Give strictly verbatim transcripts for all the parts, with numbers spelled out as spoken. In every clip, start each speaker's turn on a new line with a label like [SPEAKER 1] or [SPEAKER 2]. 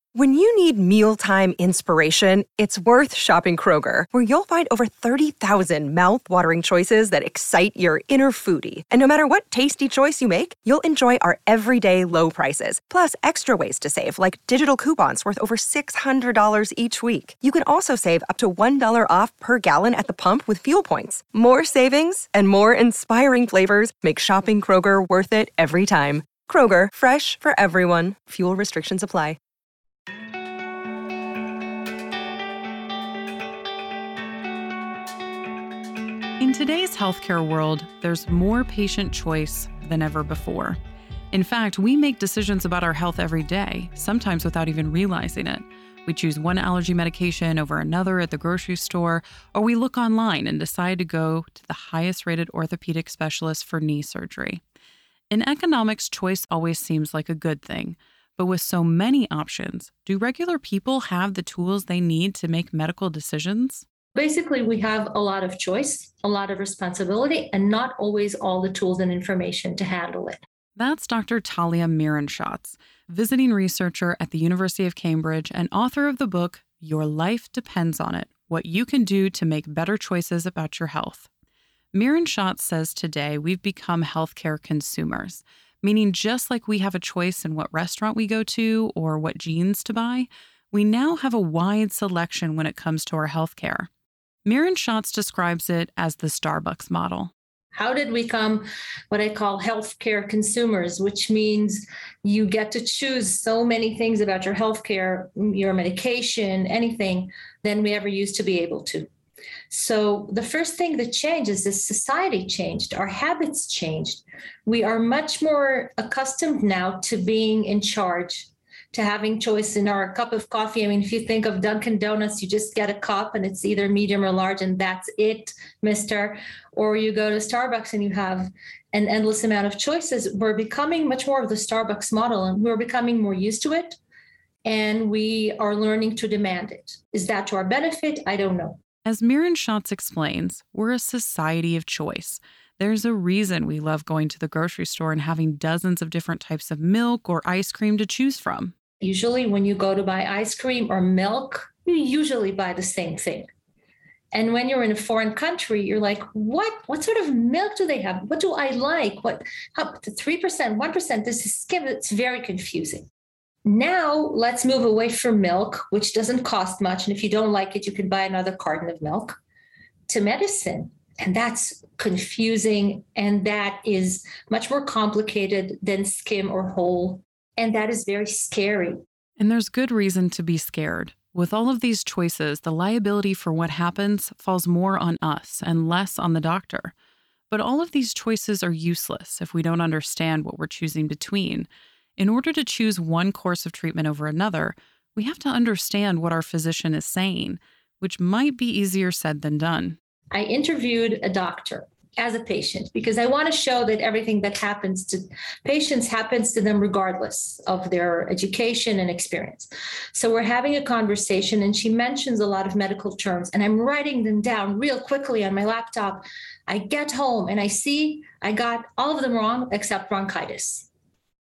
[SPEAKER 1] When you need mealtime inspiration, it's worth shopping Kroger, where you'll find over thirty thousand mouth-watering choices that excite your inner foodie. And no matter what tasty choice you make, you'll enjoy our everyday low prices, plus extra ways to save, like digital coupons worth over six hundred dollars each week. You can also save up to one dollar off per gallon at the pump with fuel points. More savings and more inspiring flavors make shopping Kroger worth it every time. Kroger, fresh for everyone. Fuel restrictions apply.
[SPEAKER 2] In today's healthcare world, there's more patient choice than ever before. In fact, we make decisions about our health every day, sometimes without even realizing it. We choose one allergy medication over another at the grocery store, or we look online and decide to go to the highest-rated orthopedic specialist for knee surgery. In economics, choice always seems like a good thing. But with so many options, do regular people have the tools they need to make medical decisions?
[SPEAKER 3] Basically, we have a lot of choice, a lot of responsibility, and not always all the tools and information to handle it.
[SPEAKER 2] That's Doctor Talia Miron-Schatz, visiting researcher at the University of Cambridge and author of the book, Your Life Depends on It, What You Can Do to Make Better Choices About Your Health. Miron-Schatz says today we've become healthcare consumers, meaning just like we have a choice in what restaurant we go to or what jeans to buy, we now have a wide selection when it comes to our healthcare. Miron-Schatz describes it as the Starbucks model.
[SPEAKER 3] How did we become what I call healthcare consumers, which means you get to choose so many things about your healthcare, your medication, anything, than we ever used to be able to. So the first thing that changed is this society changed, our habits changed. We are much more accustomed now to being in charge, to having choice in our cup of coffee. I mean, if you think of Dunkin' Donuts, you just get a cup and it's either medium or large and that's it, mister. Or you go to Starbucks and you have an endless amount of choices. We're becoming much more of the Starbucks model and we're becoming more used to it. And we are learning to demand it. Is that to our benefit? I don't know.
[SPEAKER 2] As Miron-Schatz explains, we're a society of choice. There's a reason we love going to the grocery store and having dozens of different types of milk or ice cream to choose from.
[SPEAKER 3] Usually when you go to buy ice cream or milk, you usually buy the same thing. And when you're in a foreign country, you're like, what? What sort of milk do they have? What do I like? What? How, three percent, one percent, this is skim. It's very confusing. Now let's move away from milk, which doesn't cost much. And if you don't like it, you can buy another carton of milk, to medicine. And that's confusing. And that is much more complicated than skim or whole. And that is very scary.
[SPEAKER 2] And there's good reason to be scared. With all of these choices, the liability for what happens falls more on us and less on the doctor. But all of these choices are useless if we don't understand what we're choosing between. In order to choose one course of treatment over another, we have to understand what our physician is saying, which might be easier said than done.
[SPEAKER 3] I interviewed a doctor as a patient because I want to show that everything that happens to patients happens to them regardless of their education and experience. So we're having a conversation and she mentions a lot of medical terms and I'm writing them down real quickly on my laptop. I get home and I see I got all of them wrong except bronchitis.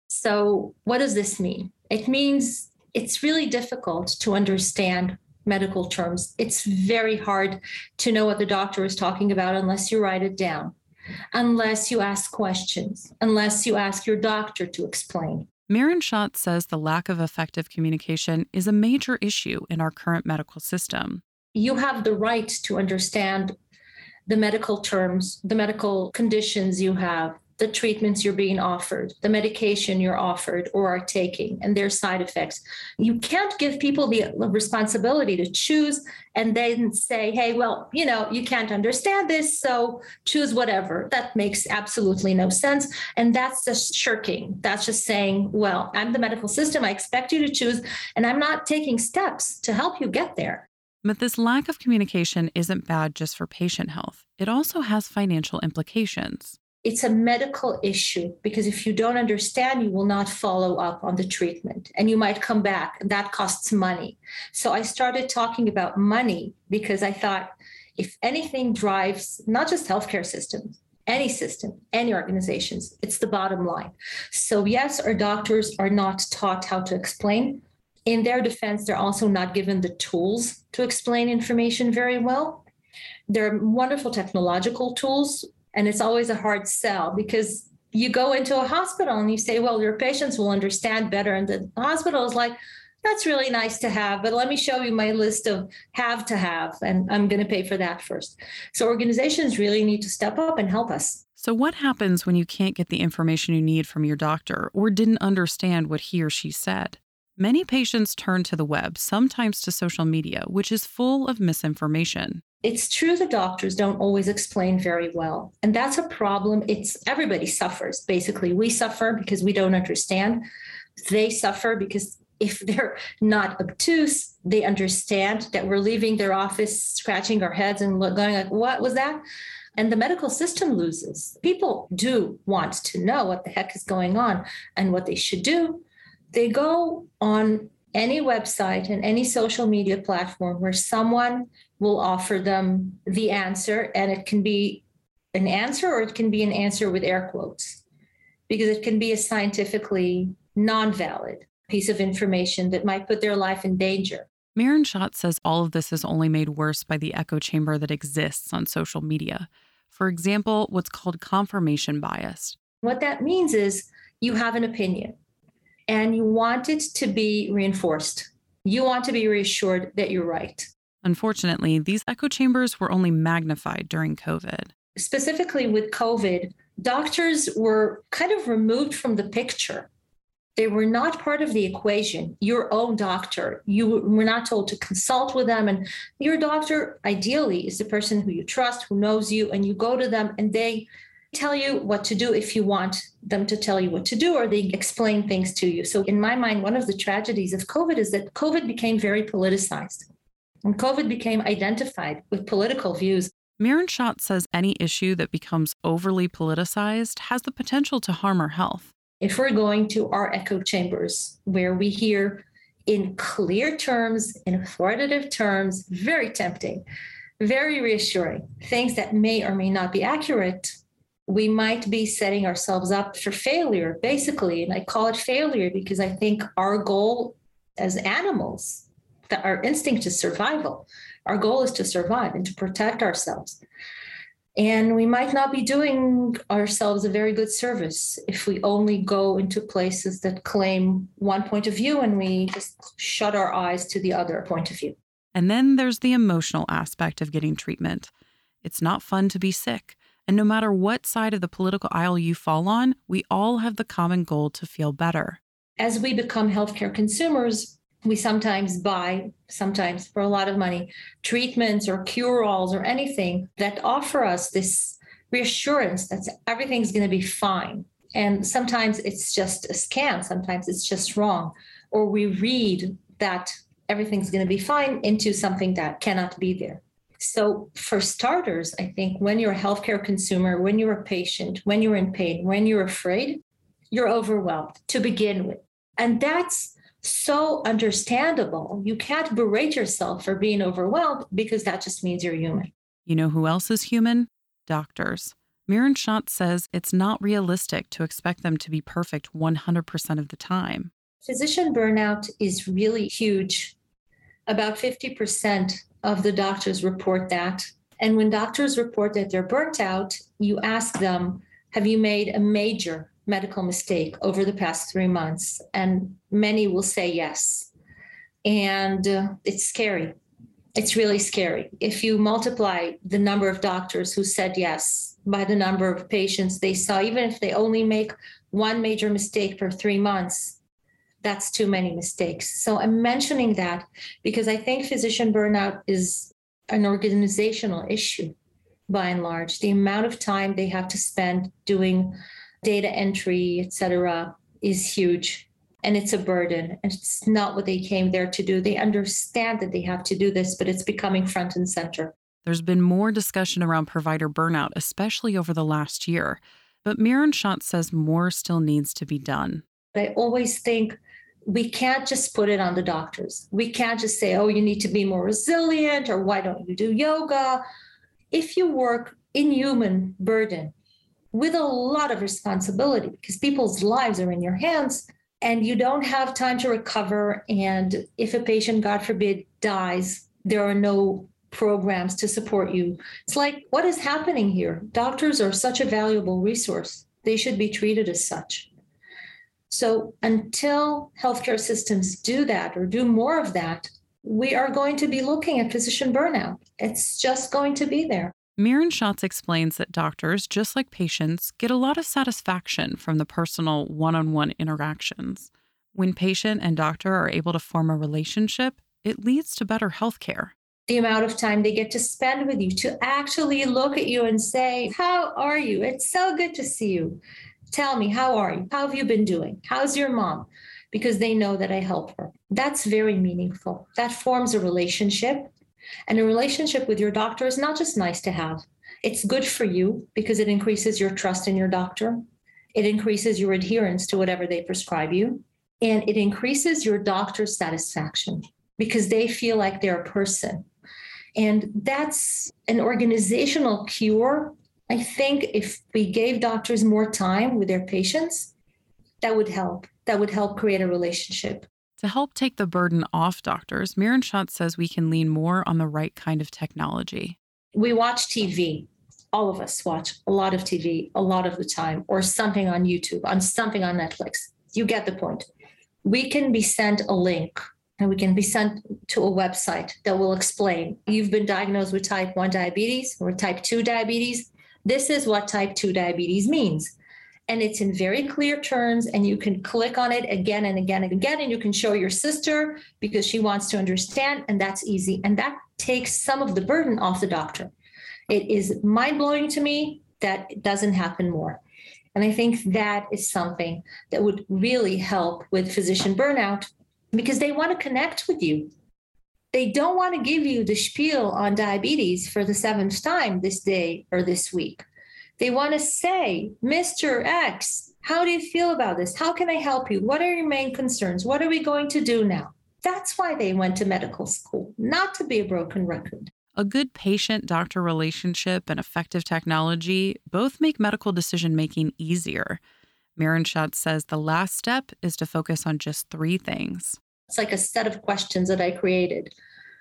[SPEAKER 3] So what does this mean? It means it's really difficult to understand medical terms. It's very hard to know what the doctor is talking about unless you write it down, unless you ask questions, unless you ask your doctor to explain.
[SPEAKER 2] Miron-Schatz says the lack of effective communication is a major issue in our current medical system.
[SPEAKER 3] You have the right to understand the medical terms, the medical conditions you have, the treatments you're being offered, the medication you're offered or are taking, and their side effects. You can't give people the responsibility to choose and then say, hey, well, you know, you can't understand this, so choose whatever. That makes absolutely no sense. And that's just shirking. That's just saying, well, I'm the medical system. I expect you to choose, and I'm not taking steps to help you get there.
[SPEAKER 2] But this lack of communication isn't bad just for patient health. It also has financial implications.
[SPEAKER 3] It's a medical issue because if you don't understand, you will not follow up on the treatment and you might come back and that costs money. So I started talking about money because I thought if anything drives not just healthcare systems, any system, any organizations, it's the bottom line. So yes, our doctors are not taught how to explain In their defense, they're also not given the tools to explain information very well. They're wonderful technological tools, and it's always a hard sell because you go into a hospital and you say, well, your patients will understand better. And the hospital is like, that's really nice to have, but let me show you my list of have to have, and I'm going to pay for that first. So organizations really need to step up and help us.
[SPEAKER 2] So what happens when you can't get the information you need from your doctor or didn't understand what he or she said? Many patients turn to the web, sometimes to social media, which is full of misinformation.
[SPEAKER 3] It's true the doctors don't always explain very well, and that's a problem. It's everybody suffers. Basically, we suffer because we don't understand. They suffer because if they're not obtuse, they understand that we're leaving their office scratching our heads and going like, what was that? And the medical system loses. People do want to know what the heck is going on and what they should do. They go on any website and any social media platform where someone will offer them the answer, and it can be an answer or it can be an answer with air quotes, because it can be a scientifically non-valid piece of information that might put their life in danger.
[SPEAKER 2] Maren Schott says all of this is only made worse by the echo chamber that exists on social media. For example, what's called confirmation bias.
[SPEAKER 3] What that means is you have an opinion and you want it to be reinforced. You want to be reassured that you're right.
[SPEAKER 2] Unfortunately, these echo chambers were only magnified during COVID.
[SPEAKER 3] Specifically with COVID, doctors were kind of removed from the picture. They were not part of the equation. Your own doctor, you were not told to consult with them. And your doctor, ideally, is the person who you trust, who knows you, and you go to them and they tell you what to do if you want them to tell you what to do, or they explain things to you. So in my mind, one of the tragedies of COVID is that COVID became very politicized. And COVID became identified with political views.
[SPEAKER 2] Maren Schott says any issue that becomes overly politicized has the potential to harm our health.
[SPEAKER 3] If we're going to our echo chambers, where we hear in clear terms, in authoritative terms, very tempting, very reassuring, things that may or may not be accurate, we might be setting ourselves up for failure, basically. And I call it failure because I think our goal as animals, that our instinct is survival, our goal is to survive and to protect ourselves. And we might not be doing ourselves a very good service if we only go into places that claim one point of view and we just shut our eyes to the other point of view.
[SPEAKER 2] And then there's the emotional aspect of getting treatment. It's not fun to be sick. And no matter what side of the political aisle you fall on, we all have the common goal to feel better.
[SPEAKER 3] As we become healthcare consumers, we sometimes buy, sometimes for a lot of money, treatments or cure-alls or anything that offer us this reassurance that everything's going to be fine. And sometimes it's just a scam. Sometimes it's just wrong. Or we read that everything's going to be fine into something that cannot be there. So for starters, I think when you're a healthcare consumer, when you're a patient, when you're in pain, when you're afraid, you're overwhelmed to begin with. And that's so understandable. You can't berate yourself for being overwhelmed because that just means you're human.
[SPEAKER 2] You know who else is human? Doctors. Maren Schott says it's not realistic to expect them to be perfect one hundred percent of the time.
[SPEAKER 3] Physician burnout is really huge. About fifty percent of the doctors report that. And when doctors report that they're burnt out, you ask them, have you made a major medical mistake over the past three months? And many will say yes. And uh, it's scary. It's really scary. If you multiply the number of doctors who said yes by the number of patients they saw, even if they only make one major mistake per three months, that's too many mistakes. So I'm mentioning that because I think physician burnout is an organizational issue by and large. The amount of time they have to spend doing data entry, et cetera, is huge. And it's a burden. And it's not what they came there to do. They understand that they have to do this, but it's becoming front and center.
[SPEAKER 2] There's been more discussion around provider burnout, especially over the last year. But Maren Schott says more still needs to be done.
[SPEAKER 3] I always think we can't just put it on the doctors. We can't just say, oh, you need to be more resilient, or why don't you do yoga? If you work in human burden, with a lot of responsibility, because people's lives are in your hands, and you don't have time to recover. And if a patient, God forbid, dies, there are no programs to support you. It's like, what is happening here? Doctors are such a valuable resource. They should be treated as such. So until healthcare systems do that or do more of that, we are going to be looking at physician burnout. It's just going to be there.
[SPEAKER 2] Miriam Schatz explains that doctors, just like patients, get a lot of satisfaction from the personal one-on-one interactions. When patient and doctor are able to form a relationship, it leads to better healthcare.
[SPEAKER 3] The amount of time they get to spend with you, to actually look at you and say, how are you? It's so good to see you. Tell me, how are you? How have you been doing? How's your mom? Because they know that I help her. That's very meaningful. That forms a relationship. And a relationship with your doctor is not just nice to have. It's good for you because it increases your trust in your doctor. It increases your adherence to whatever they prescribe you. And it increases your doctor's satisfaction because they feel like they're a person. And that's an organizational cure. I think if we gave doctors more time with their patients, that would help. That would help create a relationship.
[SPEAKER 2] To help take the burden off doctors, Miriam Schatz says we can lean more on the right kind of technology.
[SPEAKER 3] We watch T V. All of us watch a lot of T V a lot of the time, or something on YouTube, on something on Netflix. You get the point. We can be sent a link and we can be sent to a website that will explain, you've been diagnosed with type one diabetes or type two diabetes. This is what type two diabetes means. And it's in very clear terms, and you can click on it again and again and again, and you can show your sister because she wants to understand, and that's easy. And that takes some of the burden off the doctor. It is mind-blowing to me that it doesn't happen more. And I think that is something that would really help with physician burnout because they want to connect with you. They don't want to give you the spiel on diabetes for the seventh time this day or this week. They want to say, Mister X, how do you feel about this? How can I help you? What are your main concerns? What are we going to do now? That's why they went to medical school, not to be a broken record.
[SPEAKER 2] A good patient-doctor relationship and effective technology both make medical decision-making easier. Miriam Schatz says the last step is to focus on just three things.
[SPEAKER 3] It's like a set of questions that I created.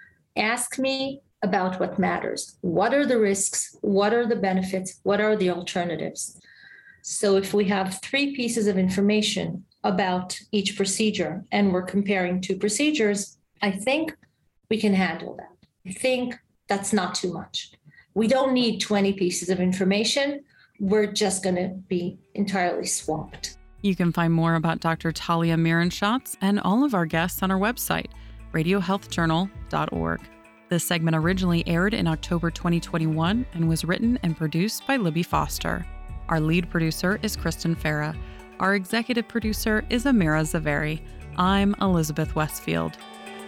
[SPEAKER 3] Ask me about what matters. What are the risks? What are the benefits? What are the alternatives? So if we have three pieces of information about each procedure and we're comparing two procedures, I think we can handle that. I think that's not too much. We don't need twenty pieces of information. We're just going to be entirely swamped.
[SPEAKER 2] You can find more about Doctor Talia Miriam Schatz and all of our guests on our website, radio health journal dot org. This segment originally aired in October twenty twenty-one and was written and produced by Libby Foster. Our lead producer is Kristen Farah. Our executive producer is Amira Zaveri. I'm Elizabeth Westfield.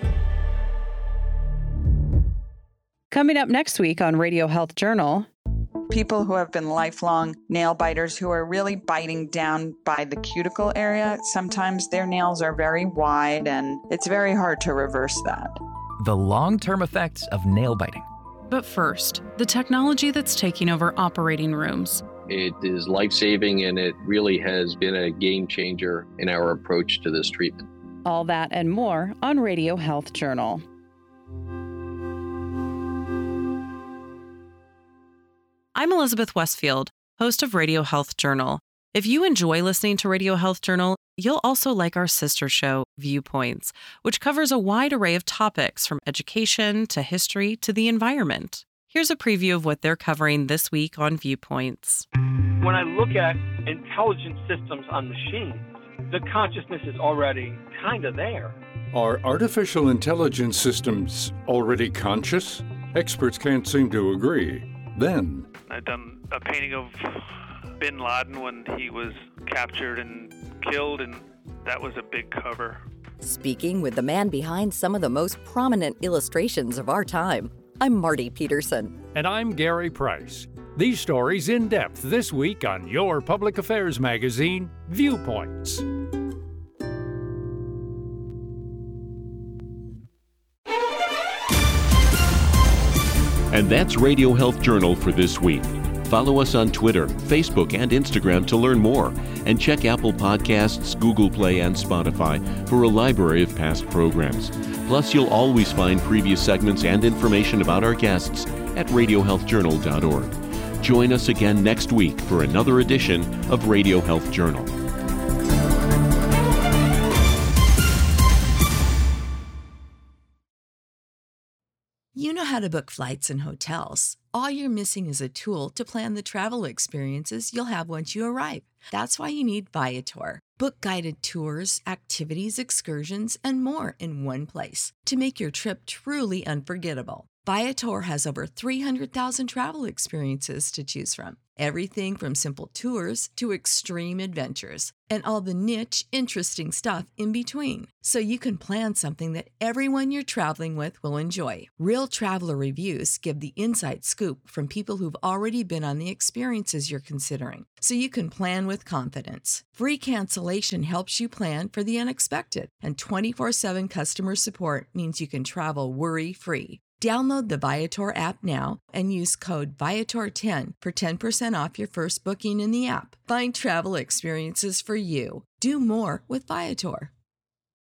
[SPEAKER 2] Coming up next week on Radio Health Journal,
[SPEAKER 4] people who have been lifelong nail biters who are really biting down by the cuticle area, sometimes their nails are very wide and it's very hard to reverse that.
[SPEAKER 5] The long-term effects of nail biting.
[SPEAKER 2] But first, the technology that's taking over operating rooms.
[SPEAKER 6] It is life-saving, and it really has been a game changer in our approach to this treatment.
[SPEAKER 2] All that and more on Radio Health Journal. I'm Elizabeth Westfield, host of Radio Health Journal. If you enjoy listening to Radio Health Journal, you'll also like our sister show, Viewpoints, which covers a wide array of topics from education to history to the environment. Here's a preview of what they're covering this week on Viewpoints.
[SPEAKER 7] When I look at intelligent systems on machines, the consciousness is already kind of there.
[SPEAKER 8] Are artificial intelligence systems already conscious? Experts can't seem to agree. Then,
[SPEAKER 9] I've done a painting of Bin Laden when he was captured and killed, and that was a big cover.
[SPEAKER 10] Speaking with the man behind some of the most prominent illustrations of our time, I'm Marty Peterson.
[SPEAKER 11] And I'm Gary Price. These stories in depth this week on your public affairs magazine, Viewpoints.
[SPEAKER 12] And that's Radio Health Journal for this week. Follow us on Twitter, Facebook, and Instagram to learn more. And check Apple Podcasts, Google Play, and Spotify for a library of past programs. Plus, you'll always find previous segments and information about our guests at radio health journal dot org. Join us again next week for another edition of Radio Health Journal.
[SPEAKER 13] You know how to book flights and hotels. All you're missing is a tool to plan the travel experiences you'll have once you arrive. That's why you need Viator. Book guided tours, activities, excursions, and more in one place to make your trip truly unforgettable. Viator has over three hundred thousand travel experiences to choose from. Everything from simple tours to extreme adventures and all the niche, interesting stuff in between. So you can plan something that everyone you're traveling with will enjoy. Real traveler reviews give the inside scoop from people who've already been on the experiences you're considering. So you can plan with confidence. Free cancellation helps you plan for the unexpected. And twenty-four seven customer support means you can travel worry-free. Download the Viator app now and use code Viator ten for ten percent off your first booking in the app. Find travel experiences for you. Do more with Viator.